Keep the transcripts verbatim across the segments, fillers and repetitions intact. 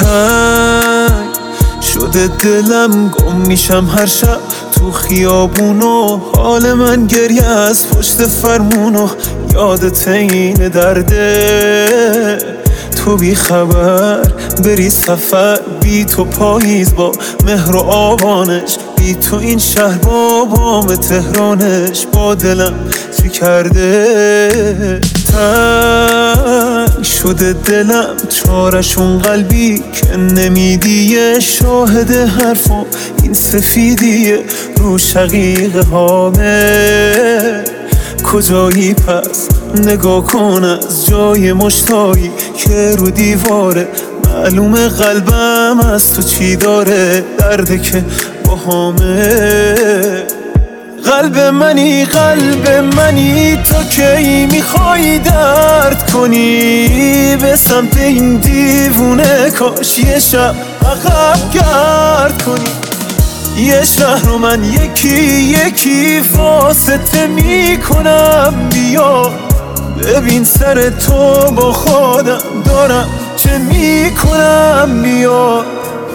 تنگ شده دلم، گم میشم هر شب تو خیابونو، حال من گریه از پشت فرمونو، یادت این درده تو بی خبر بری سفر، بی تو پاییز با مهر و آبانش، بی تو این شهر با بام تهرانش، با دلم چی کرده تنگ شده دلم، چارشون قلبی که نمیدیه، شاهد حرفم این سفیدیه رو شقیقه هامه. کجایی پس نگاه کن از جای مشتایی که رو دیواره، معلومه قلبم از تو چی داره، درده که با همه. قلب منی قلب منی تا کی میخوای درد کنی، به سمت این دیوونه کاش یه شب عقب گرد کنی. یه شهر رو من یکی یکی واسطه میکنم، بیا ببین سر تو با خودم دارم چه میکنم، بیا.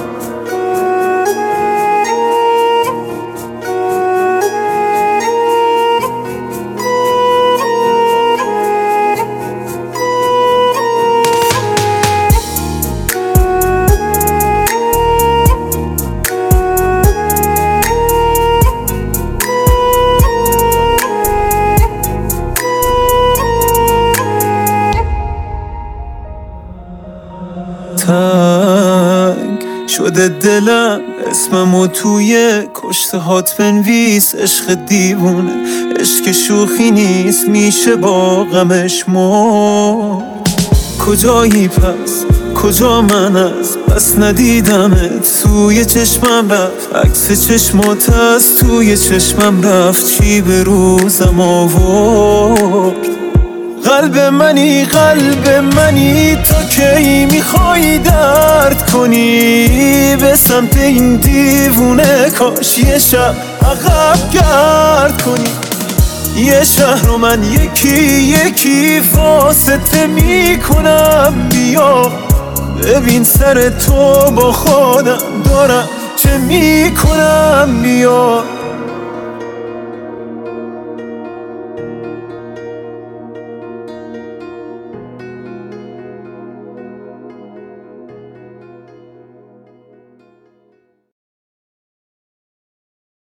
تنگ شده دلم، اسممو توی کشته هات بنویس، عشق دیوونه عشق شوخی نیست، میشه با غمش مرد. کجایی پس کجا من از بس ندیدمت، توی چشمم رفت عکس چشمات از توی چشمم رفت، چی به روزم آورد. قلب منی قلب منی تا کی میخوای درد کنی، به سمت این دیوونه کاش یه شب عقب گرد کنی. یه شهر رو من یکی یکی واسطه میکنم، بیا ببین سر تو با خودم دارم چه میکنم، بیا.